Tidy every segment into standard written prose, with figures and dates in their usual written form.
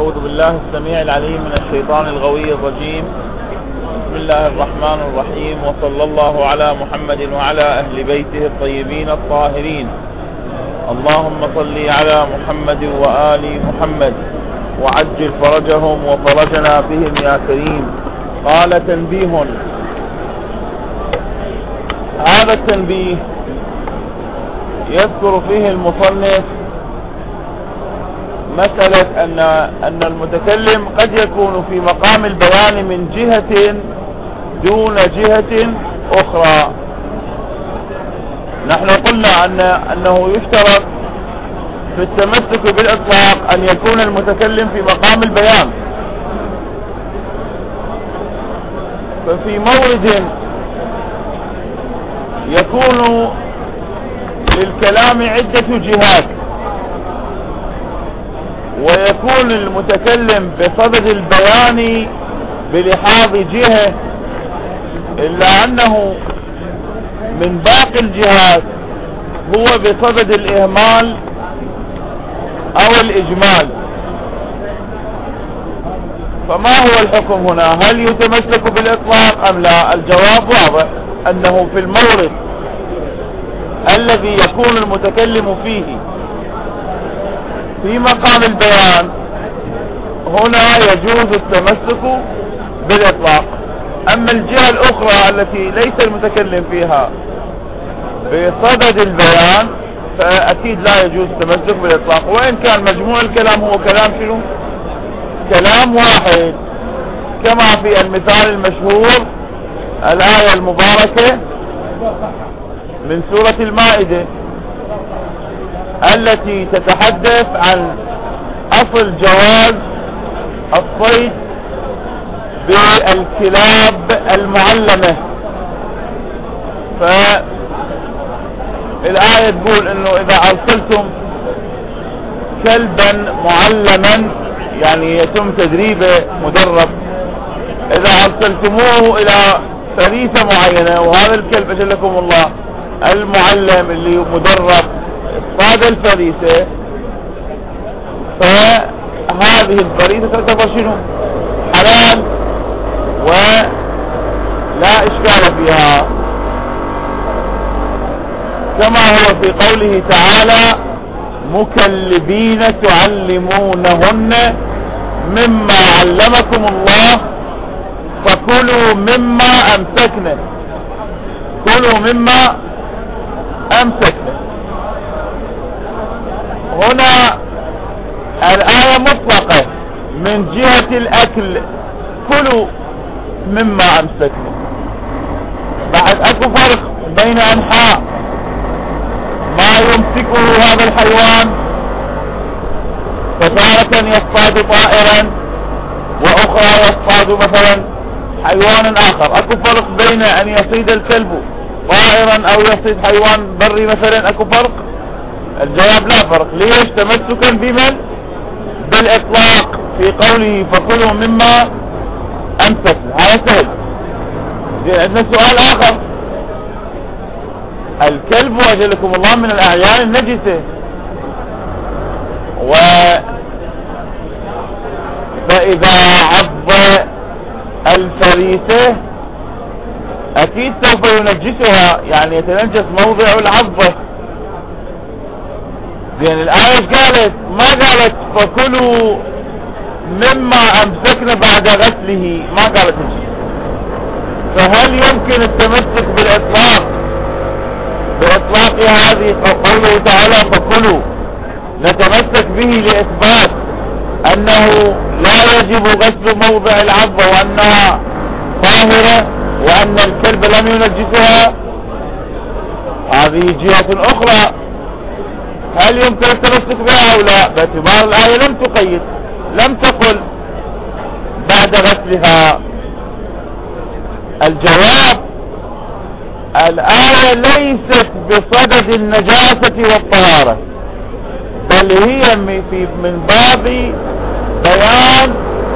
أعوذ بالله السميع العليم من الشيطان الغوي الرجيم. بسم الله الرحمن الرحيم، وصلى الله على محمد وعلى أهل بيته الطيبين الطاهرين. اللهم صل على محمد وآل محمد وعجل فرجهم وفرجنا بهم يا كريم. قال: تنبيه. هذا التنبيه يذكر فيه المصنف مسألة أن المتكلم قد يكون في مقام البيان من جهة دون جهة أخرى. نحن قلنا أنه يشترط في التمسك بالإطلاق أن يكون المتكلم في مقام البيان، ففي مورد يكون للكلام عدة جهات، ويكون المتكلم بصدد البيان بلحاظ جهة، إلا أنه من باقي الجهات هو بصدد الإهمال أو الإجمال. فما هو الحكم هنا؟ هل يتمسك بالإطلاق أم لا؟ الجواب واضح، أنه في المورد الذي يكون المتكلم فيه في مقام البيان هنا يجوز التمسك بالإطلاق. أما الجهة الأخرى التي ليس المتكلم فيها بصدد البيان فأكيد لا يجوز التمسك بالإطلاق، وإن كان مجموع الكلام هو كلام شنو؟ كلام واحد، كما في المثال المشهور الآية المباركة من سورة المائدة التي تتحدث عن أصل جواز الصيد بالكلاب المعلمة. فالآية تقول انه اذا ارسلتم كلبا معلما، يعني يتم تدريبه مدرب، اذا ارسلتموه الى فريسة معينة، وهذا الكلب اجلكم الله المعلم اللي مدرب اصطاد الفريسة، فهذه الفريسة تعتبر شنو؟ حلال ولا اشكال فيها، كما هو في قوله تعالى: مكلبين تعلمونهن مما علمكم الله فكلوا مما امسكنا. كلوا مما امسكنا. هنا الآية مطلقة من جهة الأكل، كلوا مما أمسكنا. بعد أكو فرق بين أنحاء ما يمسكه هذا الحيوان، فتارة يصطاد طائرا وأخرى يصطاد مثلا حيوانا آخر. أكو فرق بين أن يصيد الكلب طائرا أو يصيد حيوان بري مثلا، أكو فرق؟ الجواب لا فرق. ليش؟ تمسكا بمن؟ بالإطلاق في قوله فكلوا مما أمسكنا. هذا سهل. عندنا سؤال آخر: الكلب أجلكم الله من الأعيان النجسة، فإذا عض الفريسة أكيد سوف ينجسها، يعني يتنجس موضع العضة. لأن الآية قالت؟ ما قالت فكلوا مما أمسكنا بعد غسله، ما قالت شيء. فهل يمكن التمسك بإطلاق هذه قوله تعالى فكلوا، نتمسك به لإثبات أنه لا يجب غسل موضع العضة وأنها طاهرة وأن الكلب لم ينجسها؟ هذه جهة أخرى. هل يمكن التمسك بها أو لا؟ باعتبار الآية لم تقيد، لم تقل بعد غسلها. الجواب: الآية ليست بصدد النجاسة والطهارة، بل هي من باب بيان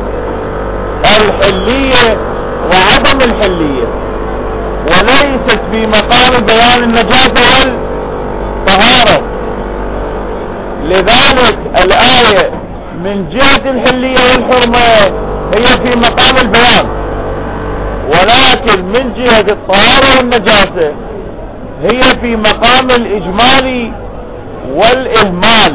الحلية وعدم الحلية، وليست في مقام بيان النجاسة والطهارة. لذلك الآية من جهة الحلية والحرمة هي في مقام البيان، ولكن من جهة الطهارة والنجاسة هي في مقام الإجمال والإهمال.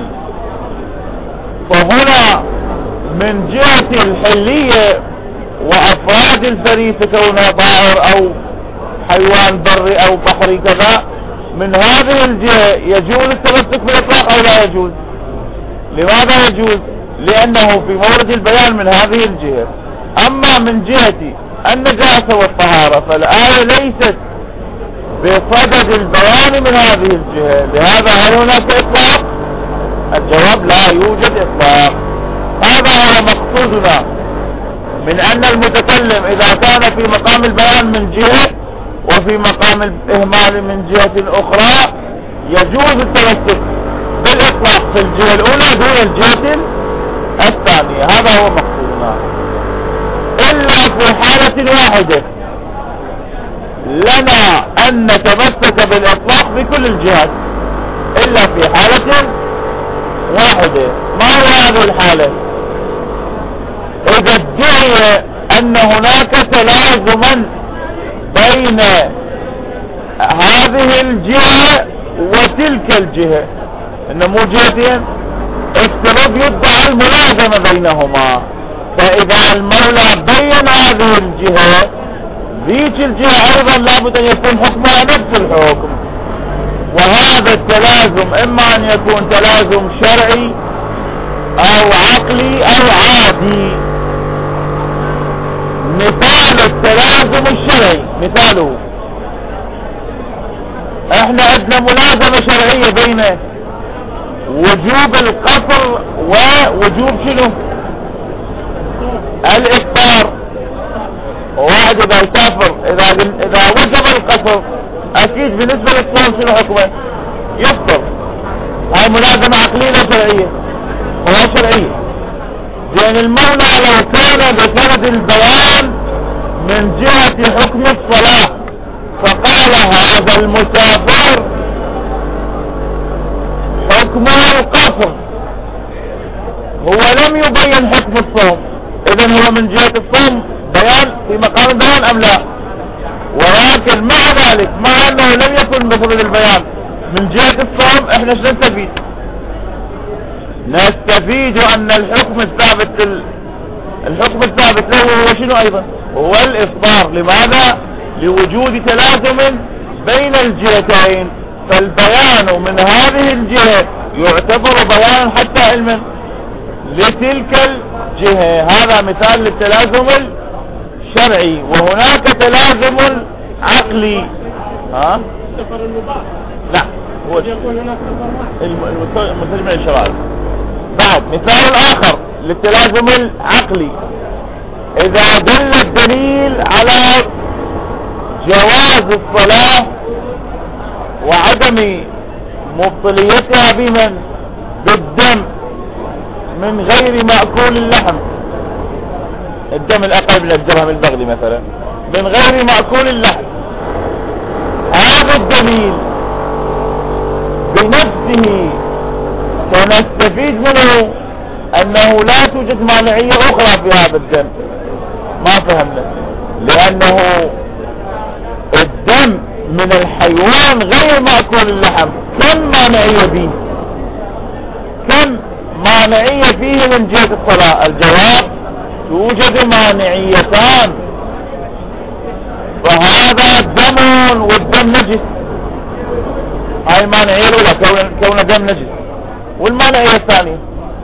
فهنا من جهة الحلية وأفراد الفريسة كونها طائر أو حيوان بري أو بحري كذا، من هذه الجهة يجوز التمسك بالإطلاق أو لا يجوز؟ لماذا يجوز؟ لأنه في مورد البيان من هذه الجهة. أما من جهة النجاسة والطهارة فالآية ليست بصدد البيان من هذه الجهة، لهذا هل هناك إطلاق؟ الجواب لا يوجد إطلاق. هذا هو مقصودنا من أن المتكلم إذا كان في مقام البيان من جهة وفي مقام الإهمال من جهة أخرى يجوز التمسك بالإطلاق في الجهة الأولى دون الجهة الثانية. هذا هو مقصودنا، إلا في حالة واحدة لنا أن نتمسك بالإطلاق بكل الجهات، إلا في حالة واحدة. ما هو هذه الحالة؟ إذا ادعي أن هناك تلازما بين هذه الجهة وتلك الجهة، إن مو جهتين، افترض يدعى الملازمة بينهما، فإذا المولى بين هذه الجهة ذيك الجهة أيضا لابد أن يكون حكمها نفس الحكم. وهذا التلازم إما أن يكون تلازم شرعي أو عقلي أو عادي. مثال التلازم الشرعي، مثاله احنا عندنا ملازمة شرعية بين وجوب القصر ووجوب شنو؟ الإفطار. واحد إذا يسافر إذا وجب القصر أكيد بالنسبة للصوم شنو حكمه؟ يفطر. هاي ملازمة عقلية شرعية ولا شرعية؟ لأن المولى لو كان بسند البيان من جهة حكم الصلاة فقال هذا المسافر حكمه القصر، هو لم يبين حكم الصوم، إذن هو من جهة الصوم بيان في مقام البيان أم لا؟ ولكن مع ذلك مع أنه لم يكن بسند البيان من جهة الصوم احنا شو نستفيد؟ نستفيد أن الحكم الثابت له هو شنو أيضا؟ هو الإفطار. لماذا؟ لوجود تلازم بين الجهتين، فالبيان من هذه الجهة يعتبر بيانا حتى علما لتلك الجهة. هذا مثال للتلازم الشرعي. وهناك تلازم عقلي. ها؟ لا هو المتجمع الشرعي. بعد مثال آخر للتلازم العقلي، إذا دل الدليل على جواز الصلاة وعدم مبطليتها بمن؟ بالدم من غير مأكول اللحم، الدم الأقل من الدرهم البغلي مثلا، من غير مأكول اللحم، هذا الدليل بنفسه سنستفيد منه أنه لا توجد مانعية أخرى في هذا الدم. ما فهمنا؟ لأنه الدم من الحيوان غير مأكول اللحم كم مانعية فيه؟ كم مانعية فيه من جهة الصلاة؟ الجواب توجد مانعيتان، فهذا دم والدم نجس. هاي المانعية الأولى كون دم نجس. والمانعية الثانية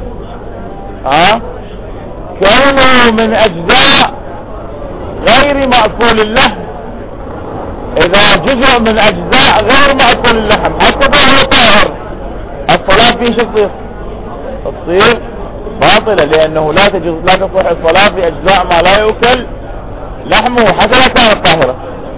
كونه من أجزاء غير مأكول اللحم. إذا جزء من أجزاء غير مأكول اللحم حتى هو طاهر، الصلاة فيه شو تصير باطلة، لأنه لا تصح الصلاة في أجزاء ما لا يؤكل لحمه حتى لا كانت طاهرة.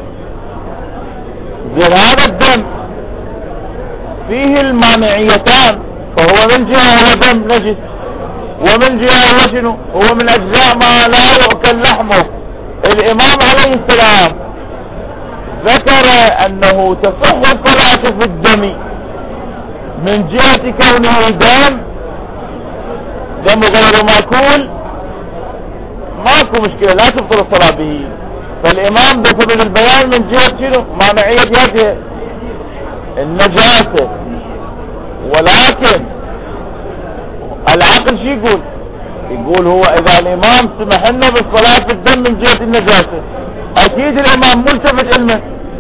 زين هذا الدم فيه المانعيتان، فهو من جهة هو دم نجس، ومن جهة هو شنو؟ هو من أجزاء ما لا يؤكل لحمه. الإمام عليه السلام ذكر أنه تصح الصلاة في الدم من جهة كونه دم دم غير ماكول ماكو مشكلة لا تبطل الصلاة به. فالامام بسبب البيان من جهة شنو مانعية هذه النجاسة. ولكن العقل شو يقول؟ يقول هو اذا الامام سمح لنا بالصلاة في الدم من جهة النجاسة اكيد الامام ملتفت علمه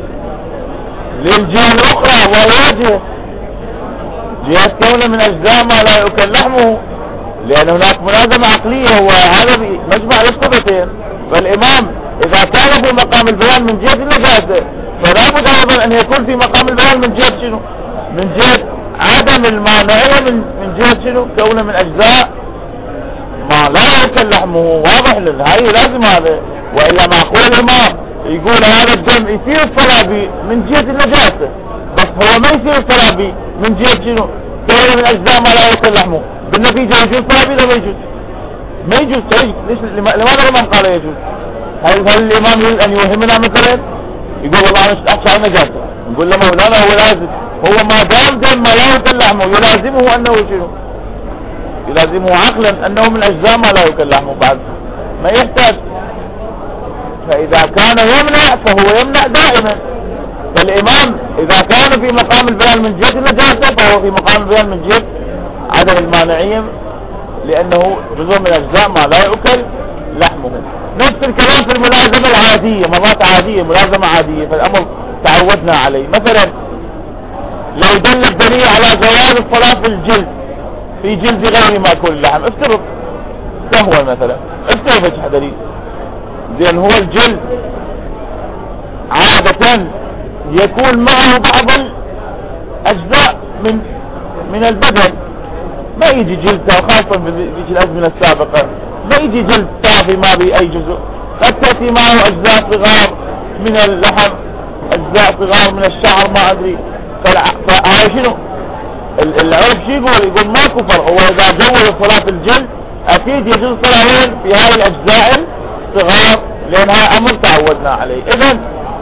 للجهة الاخرى وهي جهة كونه من اجزاء ما لا يؤكل لحمه، لان هناك ملازمة عقلية وهذا مجمع للصفتين. فالامام اذا كان في مقام البيان من جهة النجاسة فلا بد ايضا ان يكون في مقام البيان من جهة شنو؟ من جهة عدم المانعية من جهة شنو؟ كونه من اجزاء ما لا يؤكل لحمه. واضح لنا هاي لازم هذا، والا معقول الامام يقول هذا الدم يصير الصلاة من جهة النجاسة بس هو ما يصير الصلاة من جهة شنو؟ كونه من اجزاء ما لا يؤكل لحمه. بالنتيجة يجوز الصلاة ولا ما يجوز؟ ما يجوز. ليش لماذا الامام قال يجوز؟ هل الامام يريد ان يوهمنا مثلا يقول والله انا احكي عن نجاسة، نقول له مولانا هو لازم هو ما دام دم ما لا يؤكل لحمه يلازمه انه شنو؟ يلازمه عقلا انه من اجزاء ما لا يؤكل لحمه بعد ما يحتاج. فاذا كان يمنع فهو يمنع دائما. فالامام اذا كان في مقام البيان من جهة النجاسة فهو في مقام البيان من جهة عدم المانعية لانه جزء من اجزاء ما لا يؤكل لحمه. نفس الكلام في الملازمة العادية، مرات عادية ملازمة عادية فالامر تعودنا عليه. مثلا لو دل الدليل على جواز الصلاة في الجلد في جلد غير ماكول اللحم، افترض سهوا مثلا، افترض ايش دليل زين هو الجلد عادة يكون معه بعض الاجزاء من البدن، ما يجي جلد خاصة في الازمنة السابقة ما يجي جلد صافي ما بي اي جزء، قد تأتي معه اجزاء صغار من اللحم اجزاء صغار من الشعر ما ادري. فهذا شنو العرف شو يقول ماكو فرق. هو اذا جوز صلاة الجلد اكيد يجوز صلاة في هاي الاجزاء الصغار لانها امر تعودنا عليه. اذن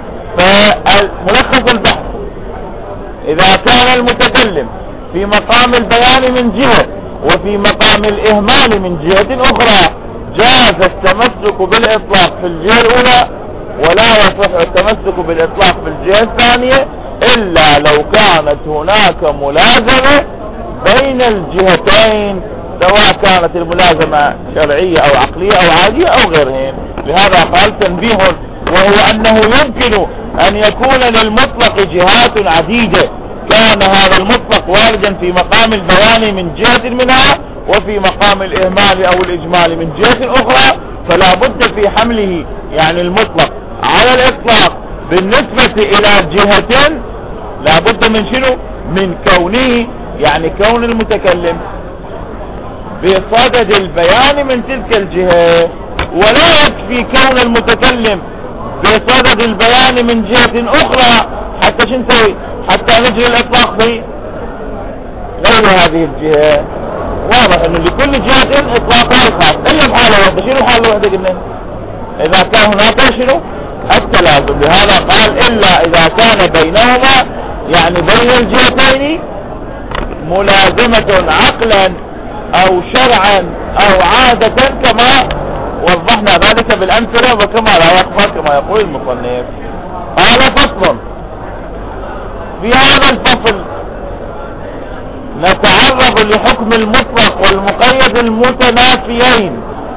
فملخص البحث اذا كان المتكلم في مقام البيان من جهة وفي مقام الاهمال من جهة اخرى جاز التمسك بالاطلاق في الجهة الاولى ولا يصح التمسك بالاطلاق في الجهة الثانية الا لو كانت هناك ملازمة بين الجهتين سواء كانت الملازمة شرعية او عقلية او عادية او غيرهم. لهذا قال تنبيه وهو انه يمكن ان يكون للمطلق جهات عديدة كان هذا المطلق واردا في مقام البيان من جهة منها وفي مقام الاهمال او الاجمال من جهة اخرى، فلا بد في حمله يعني المطلق على الاطلاق بالنسبة الى جهتين لا بد من شنو؟ من كونه يعني كون المتكلم بصدد البيان من تلك الجهة، ولا يكفي كون المتكلم بصدد البيان من جهة اخرى حتى شنتوي حتى نجري الاطلاق في غير هذه الجهة. واضح انه لكل جهة اطلاقها الخاص الا بحالة واحدة. شنو الحالة الواحدة قلنا؟ اذا كان هناك شنو؟ التلازم. لهذا قال الا اذا كان بينهما يعني بين الجهتين ملازمة عقلا او شرعا او عادة كما وضحنا ذلك بالامثلة وكما لا يخفى كما يقول المصنف. قال فصل. في هذا الفصل نتعرض لحكم المطلق والمقيد المتنافيين.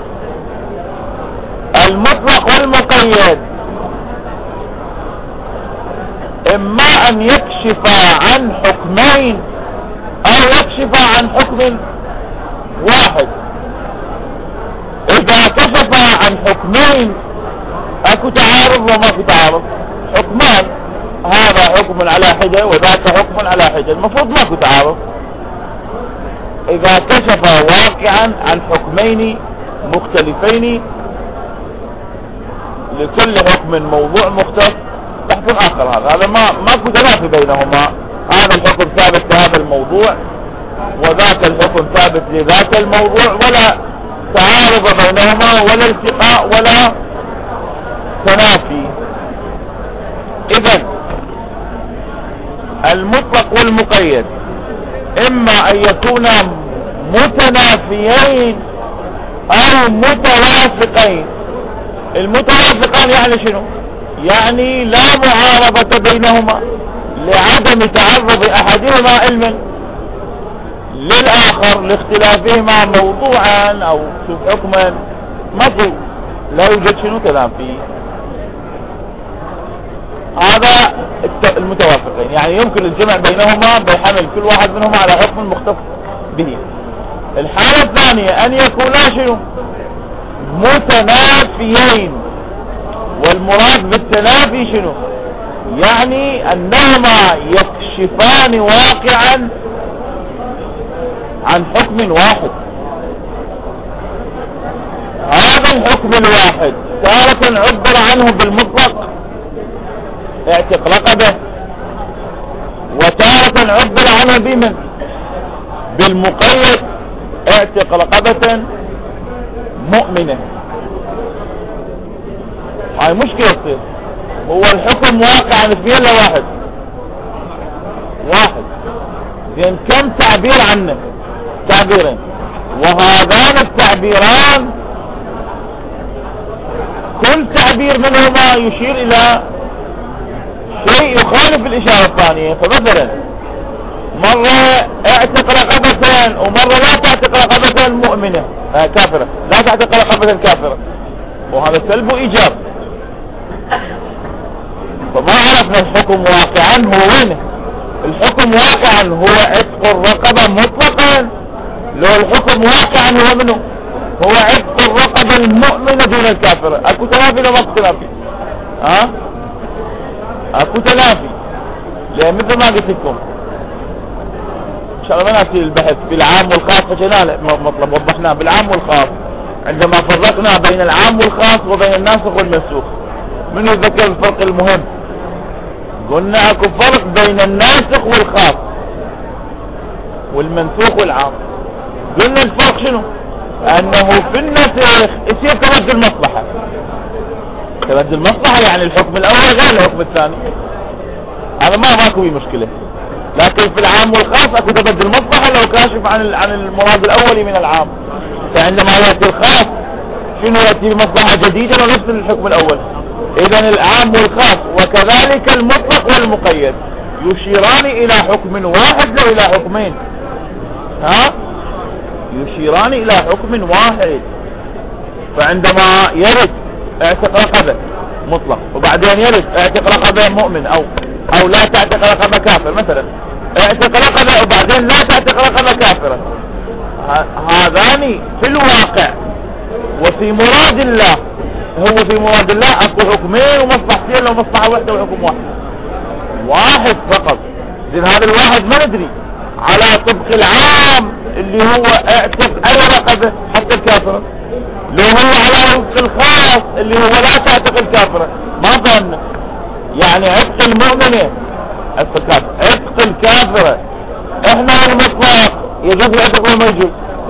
المطلق والمقيد اما ان يكشف عن حكمين او يكشف عن حكم واحد. اذا كشف عن حكمين اكو تعارض وما في تعارض، حكمان هذا حكم على حدة وذاك حكم على حدة المفروض ماكو تعارض. اذا كشف واقعا عن حكمين مختلفين لكل حكم موضوع مختص بحث اخر، هذا ماكو تنافي بينهما. هذا الحكم ثابت لهذا الموضوع وذاك الحكم ثابت لذاك الموضوع ولا تعارض بينهما ولا التقاء ولا تنافي. اذن المطلق والمقيد اما ان يكون متنافيين او متوافقين. المتوافقان يعني شنو؟ يعني لا معارضة بينهما لعدم تعرض احدهما علما للاخر لاختلافهما موضوعا او حكما، مفهوم لا يوجد شنو كلام فيه. هذا المتوافقين، يعني يمكن الجمع بينهما بحمل كل واحد منهما على حكم مختص به. الحالة الثانية ان يكونا شنو؟ متنافيين. والمراد بالتنافي شنو؟ يعني انهما يكشفان واقعا عن حكم واحد. هذا الحكم الواحد تارة عبر عنه بالمطلق اعتق رقبه، وتارة عبر عنه بمن؟ بالمقيد اعتق رقبة مؤمنة. هاي مشكلة تصير. هو الحكم واقع عن اثنين لا واحد؟ واحد. زين كم تعبير عنه؟ تعبيرين، وهذان التعبيران كل تعبير منهما يشير الى شيء يخالف الاشارة الثانية. فمثلا مرة اعتق رقبة ومرة لا تعتق رقبة مؤمنة كافرة، لا تعتق رقبة كافرة، وهذا سلب وايجاب. فما عرفنا الحكم واقعا هو وينه. الحكم واقعا هو عتق الرقبة مطلقا، لو الحكم واقعا هو منه؟ هو عتق الرقبة المؤمنة دون الكافرة. اكو تنافي ولا ماكو تنافي؟ اكو تنافي. لان مثل ما قلت لكم ان شاء الله ما ناتي البحث في العام والخاص، فجنا مطلب وضحناه بالعام والخاص عندما فرقنا بين العام والخاص وبين الناسخ والمنسوخ. من يتذكر الفرق المهم؟ قلنا اكو فرق بين الناسخ والخاص والمنسوخ والعام. قلنا الفرق شنو؟ انه في النسخ يصير تبدل مصلحة. تبدل مصلحة يعني الحكم الاول غير الحكم الثاني، هذا ماكو فيه مشكلة. لكن في العام والخاص اكو تبدل مصلحة لو كاشف عن المراد الاولي من العام. فعندما يأتي الخاص شنو يأتي بمصلحة جديدة ونفس الحكم الاول. اذا العام والخاص وكذلك المطلق والمقيد يشيران الى حكم واحد لو الى حكمين؟ يشيران الى حكم واحد. فعندما يرد اعتق رقبة مطلق وبعدين يرد اعتق رقبة مؤمن او لا تعتق رقبة كافر، مثلا اعتق رقبة وبعدين لا تعتق رقبة كافرة، هذان في الواقع وفي مراد الله. هو في مراد الله اكو حكمين ومصلحتين، لو مصلحة واحدة وحكم واحد فقط. زين هذا الواحد ما ندري على طبق العام اللي هو اعتق اي رقبة حتى الكافرة، لو هو على طبق الخاص اللي هو لا تعتق الكافرة ما فهمنا. يعني عتق المؤمنة عتق الكافرة احنا المطلق يجوز العتق وما يجوز؟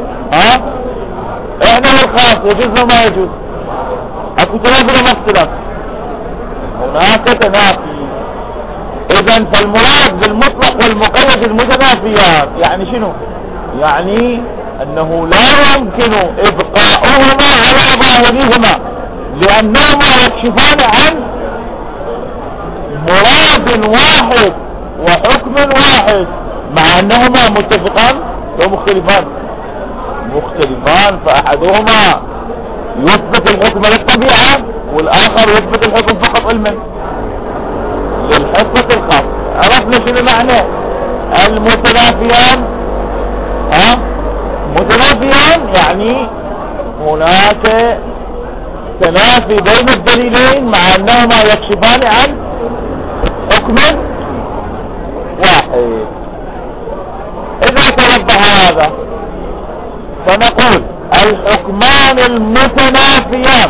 احنا الخاص يجوز وما يجوز؟ اكو تنافي ولا اختلاف؟ هناك تنافي. اذا فالمراد بالمطلق والمقيد المتنافيان يعني شنو؟ يعني انه لا يمكن ابقاؤهما على ظاهرهما لانهما يكشفان عن مراد واحد وحكم واحد، مع انهما متفقان ومختلفان. مختلفان، فاحدهما يثبت الحكم للطبيعة والاخر يثبت الحكم فقط علما للحصة الخاصة. عرفنا شنو معنى المتنافيان؟ متنافيان يعني هناك تنافي بين الدليلين مع انهما يكشفان عن حكم واحد. اذا توضح هذا فنقول الحكمان المتنافيان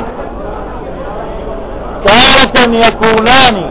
تارة يكونان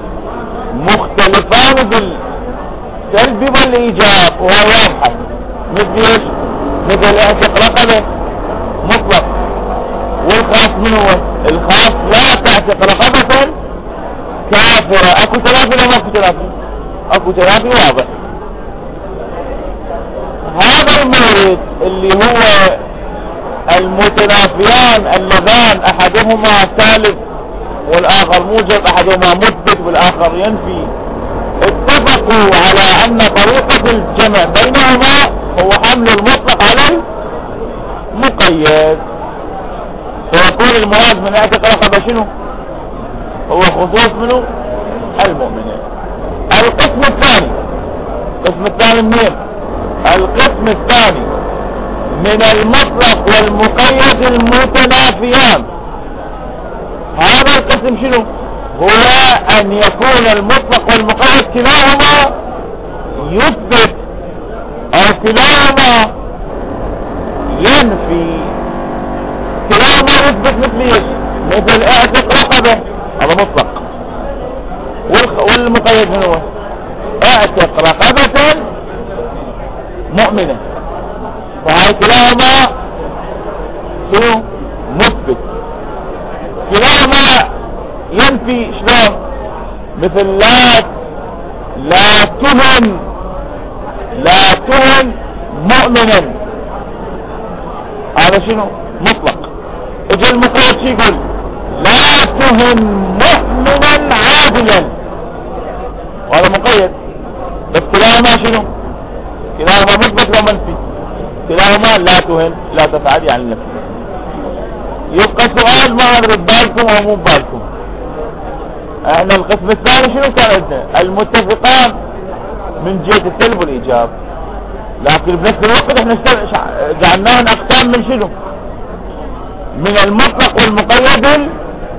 مختلفان بالسلب والايجاب، وهو واضح مثل ايش؟ مثل اعتق رقبة مطلق والخاص من هو؟ الخاص لا تعتق رقبة كافرة. اكو تنافي ولا ماكو تنافي؟ اكو تنافي واضح. هذا المورد اللي هو المتنافيان اللذان احدهما سالب والاخر موجب، احدهما مثبت والاخر ينفي، اتفقوا على ان طريقة الجمع بينهما هو حمل المطلق على المقيد، فيكون المراد من اعتق رقبة شنو؟ هو خصوص منه المؤمنين. القسم الثاني، القسم الثاني منين؟ القسم الثاني من المطلق والمقيد المتنافيان. هذا القسم شنو؟ هو ان يكون المطلق والمقيد كلاهما يثبت او كلاهما ينفي. كلاهما يثبت مثل ايش؟ مثل اعتق رقبة، هذا مطلق، والمقيد من هو اعتق رقبة مؤمنة، فهاي كلاهما شنو؟ مثبت. كلاهما ينفي شلون؟ مثل لا تهن مؤمنا، هذا شنو؟ مطلق. اجى المقيد شي يقول لا تهن مؤمنا عادلا، وهذا مقيد، بس كلاهما شنو؟ كلاهما مثبت ومنفي، كلاهما لا تهن لا تفعل يعني النفي. يبقى سؤال ما ادري ببالكم او مو ببالكم، احنا القسم الثاني شنو كان عندنا؟ المتفقان من جهة السلب والايجاب، لكن بنفس الوقت احنا جعلناهم اقسام من شنو؟ من المطلق والمقيد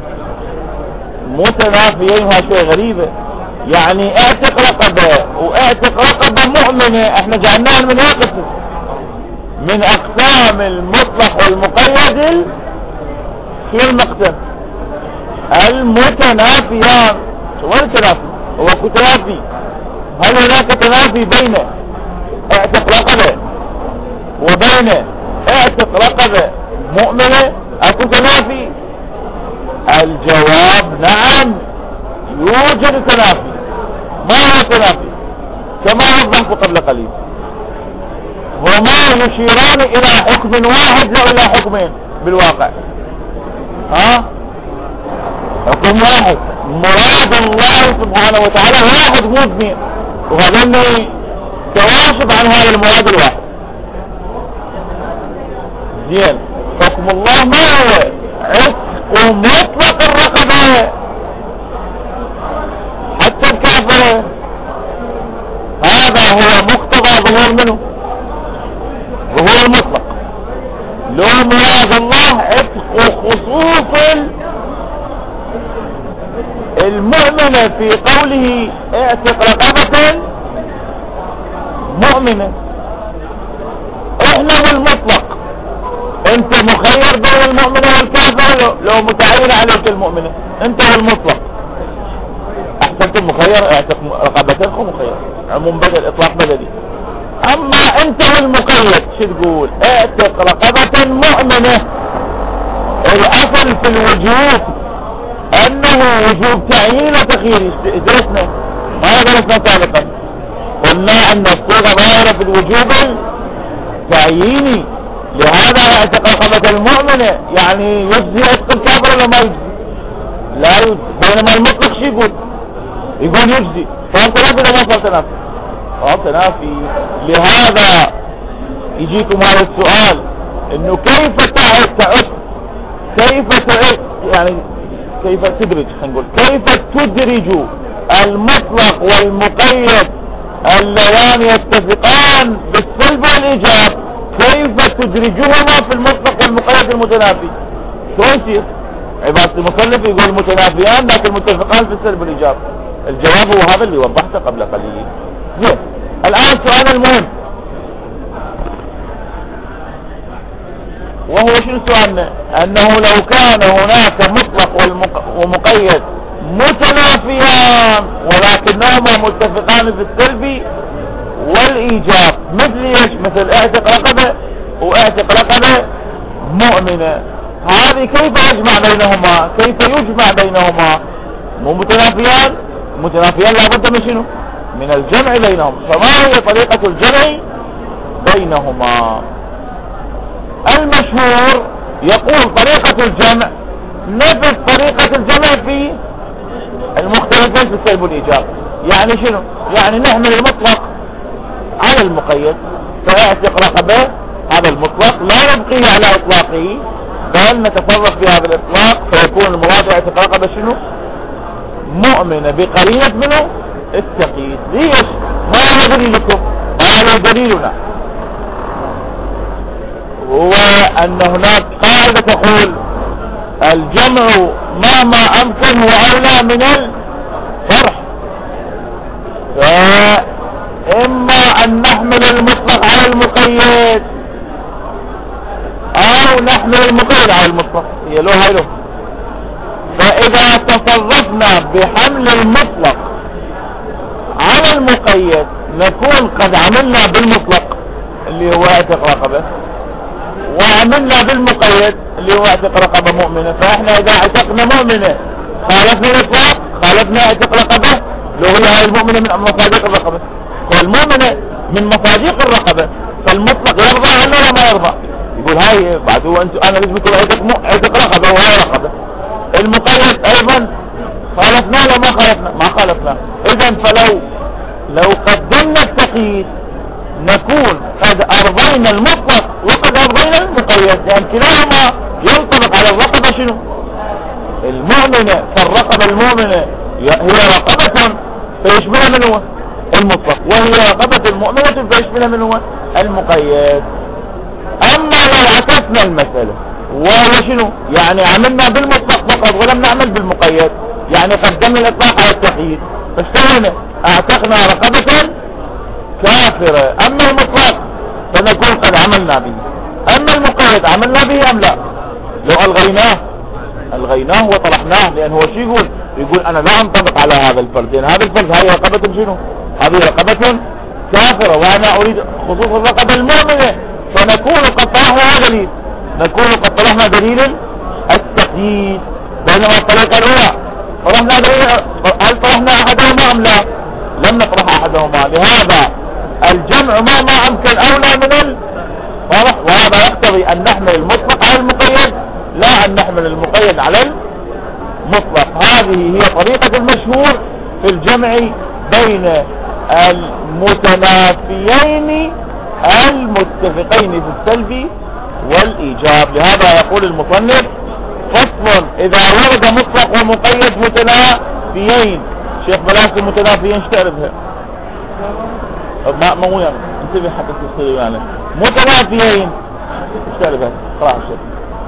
المتنافيين. وهذا شيء غريبة، يعني اعتق رقبة واعتق رقبة مؤمنة احنا جعلناهم من قسم من اقسام المطلق والمقيد. شو المقسم؟ المتنافيان. شو التنافي؟ هو كتنافي. هل هناك تنافي بين اعتق رقبة وبين اعتق رقبة مؤمنة؟ اكو تنافي؟ الجواب نعم، يوجد تنافي. ما هو تنافي؟ كما وضحت قبل قليل، هما يشيران الى حكم واحد لا الى حكمين بالواقع. حكم واحد، مراد الله سبحانه وتعالى واحد مو اثنين، وهذا تواشب عن هذا المراد الواحد. زين، حكم الله ما هو؟ عتق مطلق الرقبة حتى الكافرة، هذا هو مقتضى ظهور منه؟ ظهور المطلق. لو مراد الله عتق خصوص المؤمنة في قوله اعتق رقبة مؤمنة، احنا بالمطلق انت مخير بين المؤمنة والكافرة، لو متعين عليك المؤمنة انت بالمطلق احسنتم مخير اعتق رقبة ومخير، عموم بدل اطلاق بدلي. اما انت بالمقيد شو تقول؟ اعتق رقبة مؤمنة. الاصل في الوجوب انه وجوب تعيين وتخيير. درسنا ما درسنا سابقا، قلنا ان الصيغة ظاهرة في الوجوب التعييني، لهذا اعتق رقبة المؤمنة يعني يجزي عتق الكافر ولا ما يجزي؟ لا يجزي. بينما المطلق شو يقول؟ يقول يجزي. صار تنافي ولا ما صار تنافي؟ صار تنافي. لهذا يجيكم هذا السؤال، انه كيف تعد كيف تعد يعني كيف تدرج، نقول كيف تدرج المطلق والمقيد اللذان يتفقان بالسلب والايجاب، كيف تدرجهما في المطلق والمقيد المتنافي؟ شلون يصير؟ عبارة المصنف يقول متنافيان لكن متفقان في السلب والايجاب. الجواب هو هذا اللي وضحته قبل قليل. زين، الان السؤال المهم، وهو شنو سؤالنا؟ انه لو كان هناك مطلق ومقيد متنافيان ولكنهما متفقان في السلب والايجاب، مثل ايش؟ مثل اعتق رقبة واعتق رقبة مؤمنة، هذه كيف يجمع بينهما؟ كيف يجمع بينهما؟ مو متنافيان؟ متنافيان لابد من شنو؟ من الجمع بينهم. فما هي طريقة الجمع بينهما؟ المشهور يقول طريقة الجمع نفس طريقة الجمع في المختلفين في السلب والإيجاب. يعني شنو؟ يعني نحمل المطلق على المقيد فيعتق رقبه، هذا المطلق لا نبقيه على إطلاقه بل نتصرف في هذا الإطلاق فيكون المراد اعتق رقبه شنو؟ مؤمنة بقرينة منه التقييد. ليش؟ ما هو دليلكم؟ قالوا دليلنا هو أن هناك قاعدة تقول الجمع مهما أمكن هو أولى من الفرح، فإما أن نحمل المطلق على المقيد أو نحمل المقيد على المطلق، هي له هاي له. فإذا تصرفنا بحمل المطلق على المقيد نكون قد عملنا بالمطلق اللي هو اعتق رقبه وعملنا بالمقيد اللي هو اعتق رقبه مؤمنة. فاحنا اذا اعتقنا مؤمنة خالفنا الاطلاق، خالفنا اعتق رقبه لو هي هاي المؤمنة من مصادق الرقبة، والمؤمنة من مصادق الرقبة فالمطلق يرضى عنه ولا ما يرضى؟ يقول هاي بعد هو انتوا انا لازم يكون اعتق رقبة وهي رقبة. المقيد ايضا خالفنا ولا ما خالفنا؟ ما خالفنا. اذا لو قدمنا التقييد نكون قد ارضينا المطلق وقد ارضينا المقيد، لان كلاهما ينطبق على الرقبة شنو؟ المؤمنة. فالرقبة المؤمنة هي رقبة فيشبهها من هو؟ المطلق، وهي رقبة المؤمنة فيشبهها من هو؟ المقيد. اما لو عكسنا المسألة وهو شنو؟ يعني عملنا بالمطلق فقط ولم نعمل بالمقيد، يعني قدمنا الاطلاق على التقييد فاشتغلنا اعتقنا رقبة كافرة. اما المطلق فنكون قد عملنا به، اما المقيد عملنا به ام لا؟ لو الغيناه وطرحناه، لان هو شو يقول انا لا انطبق على هذا الفرد، لان هذا الفرد هذه رقبة شنو؟ هذه رقبة كافرة وانا اريد خصوص الرقبة المؤمنة، فنكون قد طرحنا دليل، نكون قد طرحنا دليل التقييد. بينما الطريقة الاولى طرحنا دليل، هل طرحنا احدهما ام لا؟ لم نطرح احدهما. لهذا الجمع ما امكن اولى من الطرح، وهذا يقتضي ان نحمل المطلق على المقيد لا ان نحمل المقيد على المطلق. هذه هي طريقة المشهور في الجمع بين المتنافيين المتفقين في السلب والايجاب. لهذا يقول المصنف فصل اذا ورد مطلق ومقيد متنافيين. شيخ بلاس المتنافيين اشتعرفها ما مو يعني انتبه حتى تصير يعني متنافيين اشتعرفها قرأ الشيخ.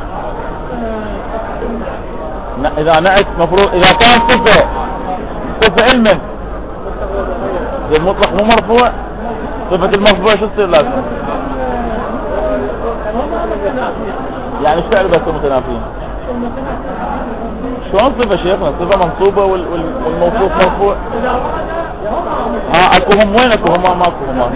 اذا نعت مفروض اذا كان صفة علما زي المطلق مو مرفوع، صفة المرفوع شو تصير لازم؟ يعني اشتعرفها المتنافيين شلون صفة شيخنا؟ صفة منصوبة والموصوف مرفوع. اكو هم وين اكو هم ماكو هم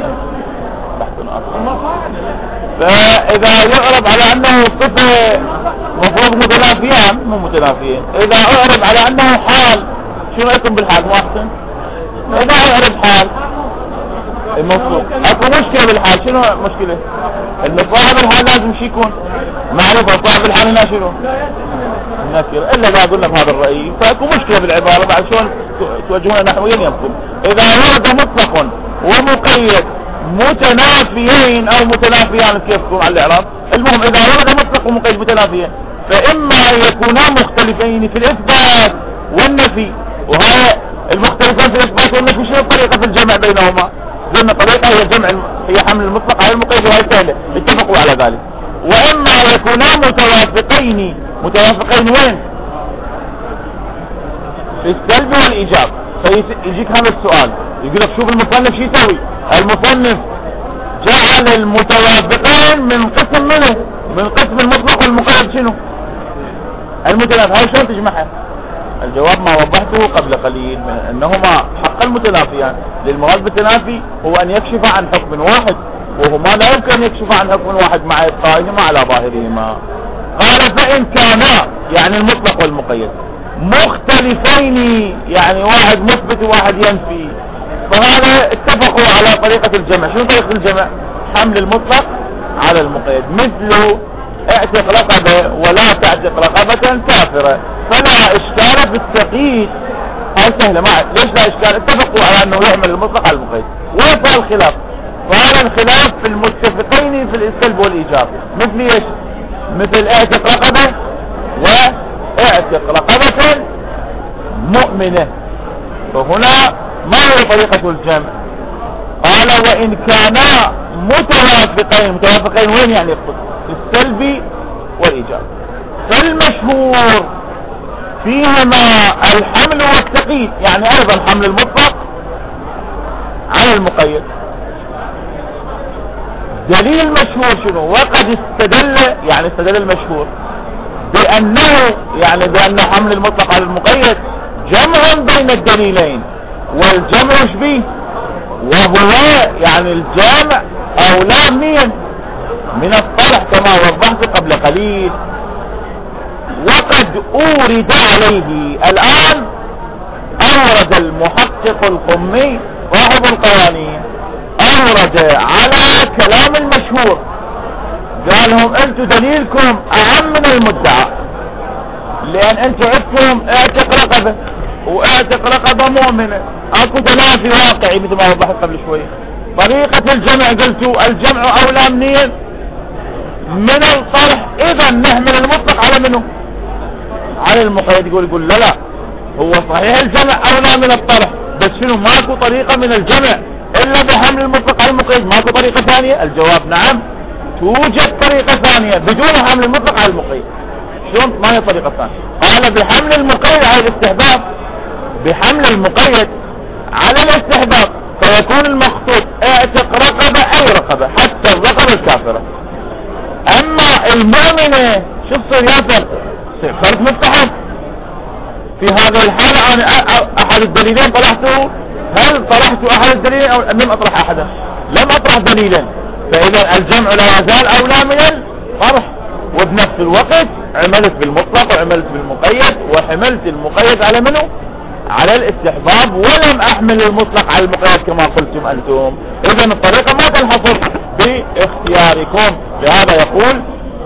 فاذا يعرب على انه صفة مفروض متنافيان مو متنافيين. اذا اعرب على انه حال شنو يكون بالحال؟ مو احسن؟ اذا اعرب حال الموصوف اكو مشكلة بالحال. شنو مشكلة؟ ان صاحب الحال لازم شي يكون معرفة. صاحب الحال هنا شنو؟ نكر. الا لا قلنا بهذا الرأي فاكو مشكلة بالعبارة. بعد شلون توجهون نحويا يمكن اذا ورد مطلق ومقيد متنافيين او متنافيان كيف تكون على الاعراب؟ المهم اذا ورد مطلق ومقيد متنافيين فاما ان يكونا مختلفين في الاثبات والنفي، وهي المختلفين في الاثبات والنفي شنو الطريقة في الجمع بينهما؟ قلنا طريقة هي الجمع هي حمل المطلق على المقيد وهي سهلة اتفقوا على ذلك. واما ان يكونا متوافقين وين؟ في السلب والايجاب. فيجيك هذا السؤال يقول لك شوف المصنف شو يسوي؟ المصنف جعل المتوافقين من قسم منه، من قسم المطلق والمقيد شنو؟ المتنافي. هاي شلون تجمعها؟ الجواب ما وضحته قبل قليل من انهما حق المتنافيان. للمراد بالتنافي هو ان يكشف عن حكم واحد، وهما لا يمكن ان يكشف عن حكم واحد مع ابقائهما على ظاهرهما. قال فإن كانا يعني المطلق والمقيد مختلفين يعني واحد مثبت وواحد ينفي فهذا اتفقوا على طريقة الجمع. شنو طريقة الجمع؟ حمل المطلق على المقيد. مثل اعتق رقبة ولا تعتق رقبة كافرة، فلا اشكال في التقييد. هاي سهلة، ليش لا اشكال؟ اتفقوا على انه يعمل المطلق على المقيد. وين صار الخلاف؟ صار الخلاف في المتفقين في السلب والايجاب. مثل ايش؟ مثل اعتق رقبة واعتق رقبة مؤمنة، فهنا ما هو طريقة الجمع؟ قال وإن كانا متوافقين وين يعني يقصد؟ في السلب والإيجاب. فالمشهور فيهما الحمل والتقييد، يعني أيضا حمل المطلق على المقيد. دليل المشهور شنو؟ وقد استدل المشهور بأن حمل المطلق على المقيد جمع بين الدليلين، والجمع شبيه، وهو يعني الجامع أولى من الطرح كما وضحت قبل قليل. وقد أورد عليه الآن، أورد المحقق القمي صاحب القوانين، أورد على كلام المشهور، قال لهم انتوا دليلكم أهم من المدعى، لأن انتوا عدتم اعتق رقبة واعتق رقبة مؤمنة، اكو تنافي واقعي مثل ما وضحت قبل شوية. طريقة الجمع قلتوا الجمع أولى منين؟ من الطرح. إذا نحمل المطلق على منه؟ على المقيد. يقول لا هو صحيح الجمع أولى من الطرح، بس شنو؟ ماكو طريقة من الجمع إلا بحمل المطلق على المقيد. ماكو طريقة ثانية؟ الجواب نعم، توجد طريقة ثانية بدون حمل المطلق على المقيد. شلون؟ ما هي الطريقة الثانية؟ قال بحمل المقيد على الاستحباب، بحمل المقيد على الاستحباب، فيكون المخطوط اعتق رقبة أي رقبة حتى الرقبة الكافرة. أما المؤمنة شو تصير ياسر؟ فرق مفتحف. في هذه الحالة أنا أحد الدليلين طرحته، هل طرحت أحد الدليلين أو لم أطرح أحدا؟ لم أطرح دليلا، فإذا الجمع لا يزال أولى من الطرح. وبنفس الوقت عملت بالمطلق وعملت بالمقيد، وحملت المقيد على منه؟ على الاستحباب، ولم أحمل المطلق على المقيد كما قلتم أنتم. إذن الطريقة ما تنحصر باختياركم. لهذا يقول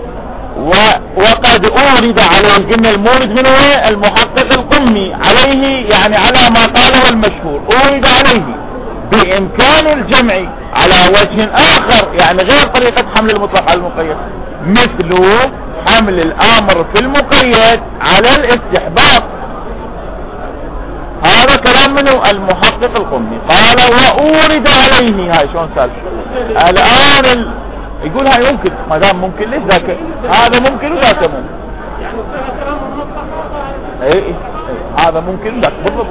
وقد أورد عليه، قلنا المورد من هو؟ المحقق القمي، عليه يعني على ما قاله المشهور، أورد عليه بإمكان الجمع على وجه آخر، يعني غير طريقة حمل المطلق على المقيد، مثل حمل الآمر في المقيد على الاستحباب. هذا كلام منه؟ المحقق القمي. قال وأورد عليه. هاي شلون سالف الآن يقول هاي ممكن، ما دام ممكن ليش ذاك؟ هذا ممكن وذاك ممكن. اي هذا ممكن وذاك بالضبط.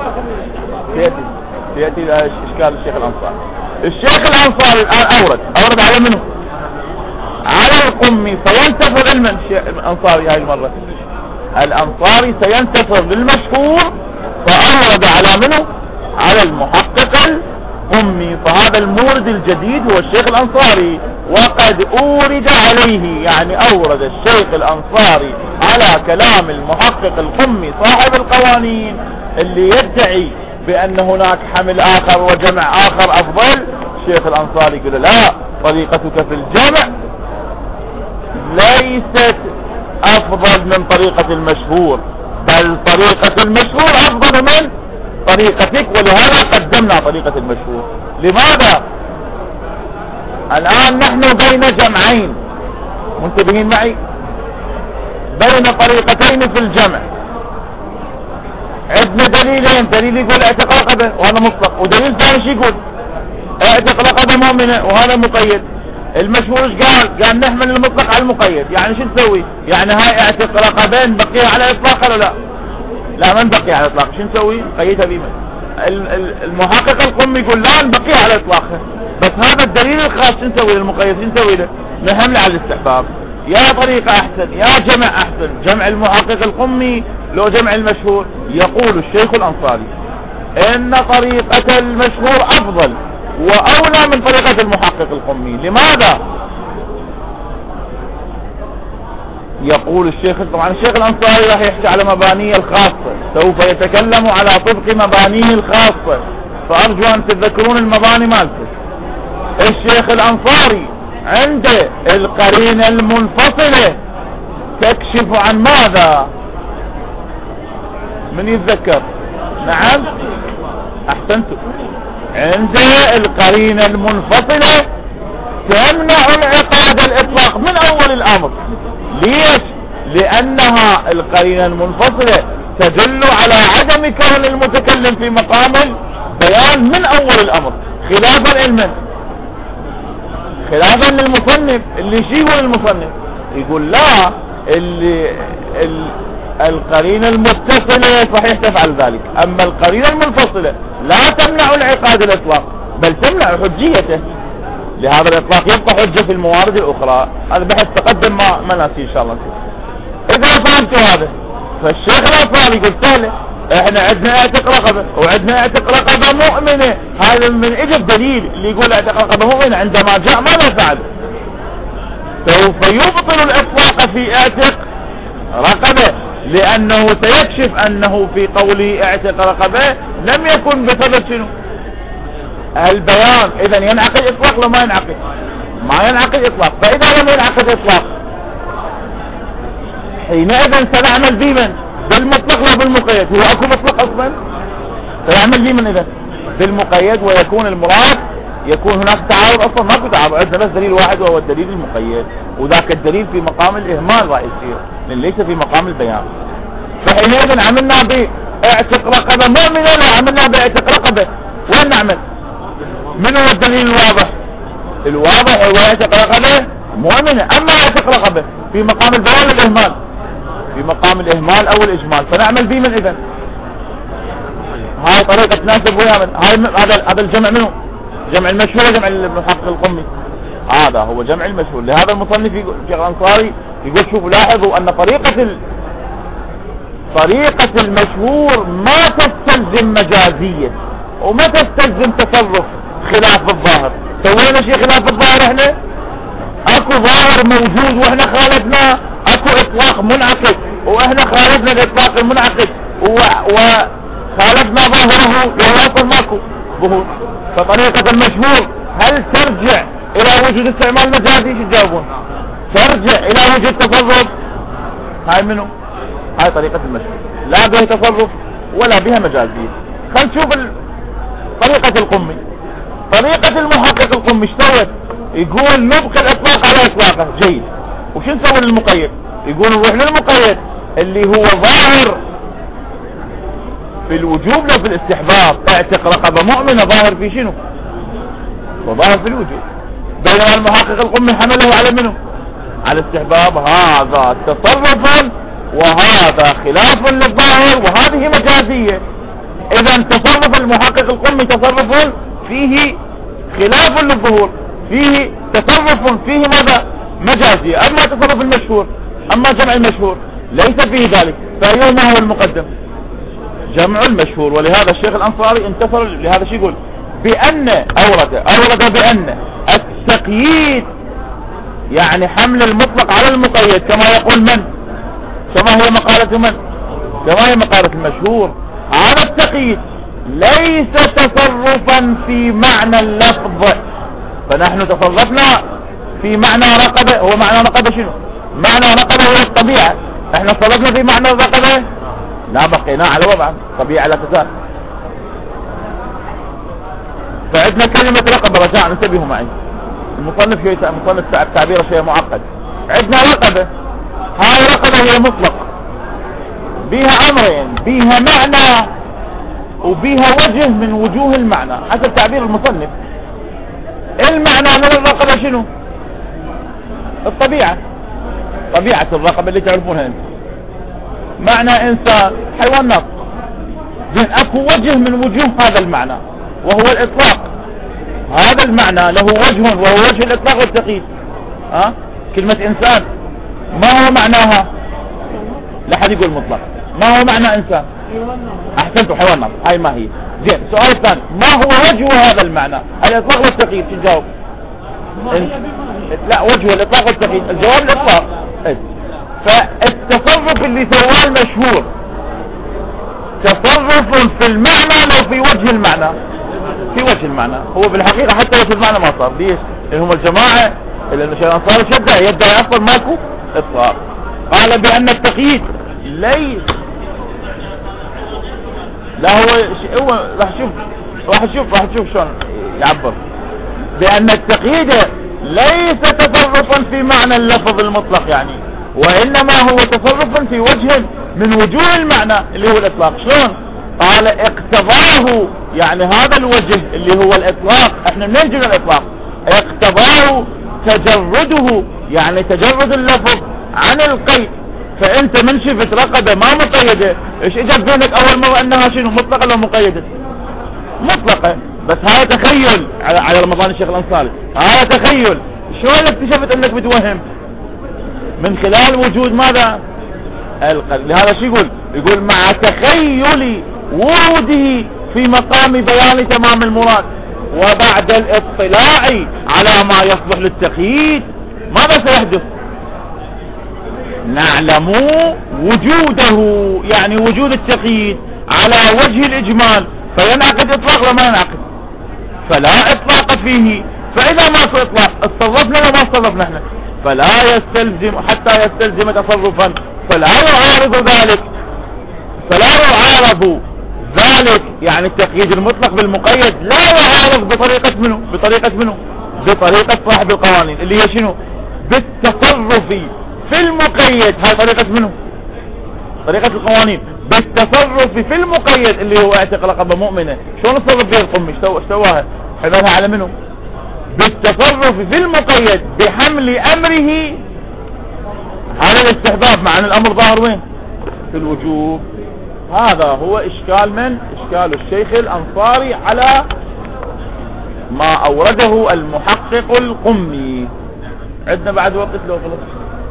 سيأتي اشكال الشيخ الأنصاري. الشيخ الأنصاري الآن أورد على منه؟ على القمي، فينتفض الأنصاري. هاي المرة الأنصاري سينتفض للمشهور، فأورد على منه؟ على المحقق القمي. فهذا المورد الجديد هو الشيخ الأنصاري. وقد أورد عليه يعني أورد الشيخ الأنصاري على كلام المحقق القمي صاحب القوانين، اللي يدعي بأن هناك حمل آخر وجمع آخر أفضل. الشيخ الأنصاري يقول لا، طريقتك في الجمع ليست أفضل من طريقة المشهور، بل طريقة المشهور أفضل من طريقتك، ولهذا قدمنا طريقة المشهور. لماذا؟ الآن نحن بين جمعين، منتبهين معي؟ بين طريقتين في الجمع. عندنا دليلين، دليل يقول اعتق رقبة وهذا مطلق، ودليل ثاني شو يقول؟ اعتق رقبة مؤمنة وهذا مقيد. المشهور ايش قال نحمل المطلق على المقيد. يعني شو تسوي؟ يعني هاي اعتق رقبين بقيها على اطلاق ولا لا ما نبقيها على اطلاق. شو نسوي؟ نقيدها بيمن. المحقق القمي يقول لا نبقيها على اطلاقها، بس هذا الدليل الخاص شو نسوي للمقيد؟ شو نسوي له؟ نحمله على الاستحباب. يا طريقة احسن يا جمع احسن، جمع المحقق القمي لو جمع المشهور؟ يقول الشيخ الأنصاري ان طريقة المشهور افضل واولى من طريقة المحقق القمي. لماذا؟ يقول الشيخ، طبعا الشيخ الأنصاري راح يحكي على مبانيه الخاصة، سوف يتكلم على طبق مبانيه الخاصة، فأرجو أن تتذكرون المباني مالته. الشيخ الأنصاري عند القرينة المنفصلة تكشف عن ماذا؟ من يتذكر؟ نعم احسنتم. عند القرينة المنفصلة تمنع انعقاد الاطلاق من اول الامر. ليش؟ لانها القرينة المنفصلة تدل على عدم كون المتكلم في مقام البيان من اول الامر، خلافا لمن؟ خلافا للمصنف. اللي شي يقول المصنف؟ يقول لا، القرينة المتصلة صحيح تفعل ذلك، اما القرينة المنفصلة لا تمنع انعقاد الاطلاق بل تمنع حجيته. لهذا الاطلاق يبقى حجة في الموارد الاخرى. هذا بحث تقدم ما ناسي ان شاء الله. اذا فهمتوا هذا، فالشيخ الانصاري يقول سهلة، احنا عندنا اعتق رقبة وعندنا اعتق رقبة مؤمنة. هذا من اجل الدليل اللي يقول اعتق رقبة مؤمنة عندما جاء ماذا فعل؟ سوف يبطل الاطلاق في اعتق رقبة، لانه سيكشف انه في قوله اعتق رقبة لم يكن بسبب شنو؟ البيان. اذا ينعقد اطلاق لو ما ينعقد؟ ما ينعقد اطلاق. فاذا لم ينعقد اطلاق حينئذ سنعمل بمن؟ بالمطلق لا بالمقيد. هو اكو مطلق اصلا؟ سنعمل بمن اذا؟ بالمقيد. ويكون المراد يكون هناك تعارض. اصلا ماكو تعارض، عندنا بس دليل واحد وهو الدليل المقيد، وذاك الدليل في مقام الاهمال راح يصير لان ليس في مقام البيان. فحينئذ عملنا باعتق رقبة مؤمنة ولا عملنا باعتق رقبة؟ وين نعمل؟ من هو الدليل الواضح؟ الواضح هو اعتق رقبة مؤمنة. اما اعتق رقبة في مقام البيان الاهمال، في مقام الاهمال او الاجمال، فنعمل به من اذن. هاي طريقة تناسب ويا من هذا الجمع منه؟ جمع المشهور وجمع المحقق القمي. هذا هو جمع المشهور. لهذا المصنف الشيخ الانصاري يقول شوفوا لاحظوا ان طريقة المشهور ما تستلزم مجازية وما تستلزم تصرف خلاف الظاهر. سوينا شيء خلاف الظاهر احنا؟ اكو ظاهر موجود واحنا خالفناه، اكو اطلاق منعقد واحنا خالفنا الاطلاق المنعقد وخالفنا ظاهره وواصل ماكو ظهور. فطريقة المشهور هل ترجع الى وجود استعمال مجازي؟ شو تجاوبون؟ ترجع الى وجود تصرف. هاي منه؟ هاي طريقة المشهور، لا بها تصرف ولا بها مجازية. خل نشوف طريقة القمي. طريقة المحقق القمي اشتوت؟ يقول نبقى الاطلاق على اطلاقه. جيد. وشو نسوي للمقيد؟ يقول نروح للمقيد اللي هو ظاهر في الوجوب لا في الاستحباب. اعتق رقبة مؤمنة ظاهر في شنو؟ وظاهر في الوجوب. بينما المحقق القمي حمله على منه؟ على الاستحباب. هذا تصرف وهذا خلاف للظاهر وهذه مجازية. اذا تصرف المحقق القمي تصرف فيه خلاف للظهور، فيه تصرف فيه ماذا؟ مجازية. اما تصرف المشهور، اما جمع المشهور ليس فيه ذلك. فأيهما هو المقدم؟ جمع المشهور. ولهذا الشيخ الانصاري انتصر لهذا. شيء يقول بأن أورد بأن التقييد يعني حمل المطلق على المقيد كما يقول من؟ كما هي مقالة من؟ كما هي مقالة المشهور. هذا التقييد ليس تصرفا في معنى اللفظ، فنحن تصرفنا في معنى رقبة. هو معنى رقبة شنو؟ معنى رقبة هو الطبيعة. احنا تصرفنا في معنى الرقبة؟ لا، بقينا على وضع طبيعة لا تزال. فعندنا كلمة رقبة. رجاء انتبهوا معي، المصنف تعبيره شيء معقد. عندنا رقبة، هاي رقبة هي مطلق، بيها امرين، بيها معنى وبيها وجه من وجوه المعنى حسب تعبير المصنف. المعنى من الرقبة شنو؟ الطبيعة، طبيعة الرقبة اللي تعرفونها انت. معنى انسان، حيوانات. زين اكو وجه من وجوه هذا المعنى وهو الاطلاق. هذا المعنى له وجه وهو وجه الاطلاق والتقييد. كلمة انسان ما هو معناها؟ لا حد يقول مطلق. ما هو معنى انسان؟ احسنتوا، حيوانات. هاي ما هي. زين السؤال الثاني، ما هو وجه هذا المعنى؟ الاطلاق والتقييد. شو تجاوب؟ لا، وجه الاطلاق والتقييد. الجواب الاطلاق. فالتصرف اللي سواه المشهور تصرف في المعنى لو في وجه المعنى. في وجه المعنى. هو بالحقيقة حتى وجه المعنى ما صار. ليش؟ لأن هم الجماعة لأن الشيخ الأنصاري يدعي أصلا ماكو إطلاق. قال بأن التقييد ليس، لا هو راح تشوف شلون يعبر بأن التقييد ليس تصرفا في معنى اللفظ المطلق يعني، وإنما هو تصرفا في وجه من وجوه المعنى اللي هو الإطلاق. شلون؟ قال اقتضاه، يعني هذا الوجه اللي هو الإطلاق، احنا منين جبنا الإطلاق؟ اقتضاه تجرده، يعني تجرد اللفظ عن القيد. فانت من شفت رقبة ما مقيدة، ايش اجاب بينك اول مرة انها شنو، مطلقة ولا مقيدة؟ مطلقة. بس هذا تخيل على رمضان الشيخ الأنصاري، هذا تخيل. شلون اكتشفت انك بتوهم؟ من خلال وجود ماذا؟ القلب. لهذا شو يقول مع تخيل وروده في مقام بيان تمام المراد، وبعد الاطلاع على ما يصلح للتقييد ماذا سيحدث؟ نعلم وجوده، يعني وجود التقييد على وجه الإجمال، فينعقد إطلاق ولا ما ينعقد؟ فلا إطلاق فيه. فإذا ما في إطلاق اتصرفنا وما اتصرفنا احنا، فلا يستلزم حتى يستلزم تصرفا، فلا يعارض ذلك يعني التقييد المطلق بالمقيد لا يعارض بطريقة صاحب القوانين اللي هي شنو؟ بالتصرف في المقيد. هاي طريقة منه؟ طريقة القوانين بالتصرف في المقيد اللي هو اعتق رقبة مؤمنة. شلون تصرف فيها القمي؟ اشتواها حملها على منه؟ بالتصرف في المقيد بحمل امره على الاستحباب، مع ان الامر ظاهر وين؟ في الوجوب. هذا هو اشكال الشيخ الأنصاري على ما اورده المحقق القمي. عندنا بعد وقت لو خلص.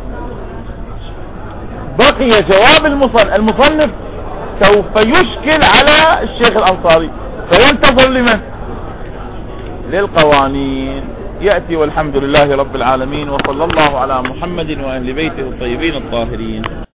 بقي جواب المصنف سوف يشكل على الشيخ الأنصاري، فينتظر لمن؟ للقوانين. يأتي والحمد لله رب العالمين، وصلى الله على محمد وأهل بيته الطيبين الطاهرين.